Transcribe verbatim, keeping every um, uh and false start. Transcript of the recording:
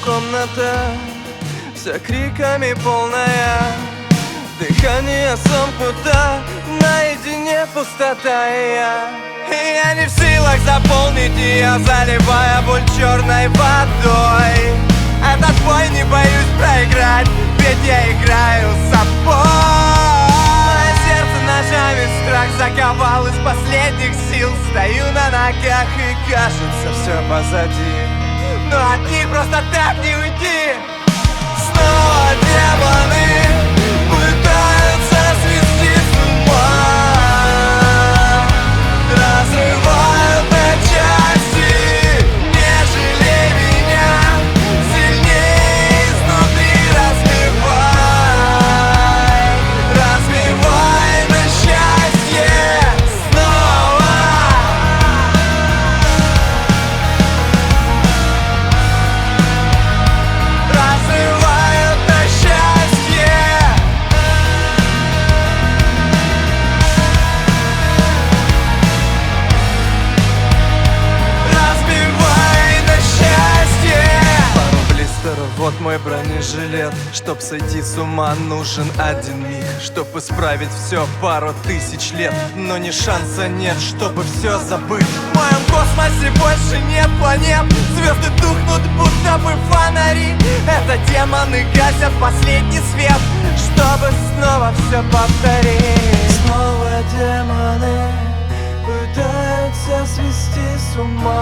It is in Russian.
комната, вся криками полная, дыхание сомкнуто, наедине пустота. И я, и я не в силах заполнить ее, заливая боль черной водой. Этот бой не боюсь проиграть, ведь я играю с собой. Мое сердце ножами страх заковал из последних сил. Стою на ногах и кажется все позади, но от них просто так не уйти. Снова демоны пытаются свести с ума, разрывают на части. Не жалей меня, сильнее изнутри разбивай, разбивай на счастье снова. Разрывают на счастье. Разбивай на счастье. Пару блистеров, вот мой бронежилет. Чтоб сойти с ума, нужен один миг. Чтоб исправить все, пару тысяч лет. Но ни шанса нет, чтобы все забыть. В моем космосе больше нет планет. Звезды тухнут, будто бы фонари. Это демоны гасят последний свет, чтобы снова все повторить. Снова демоны пытаются свести с ума,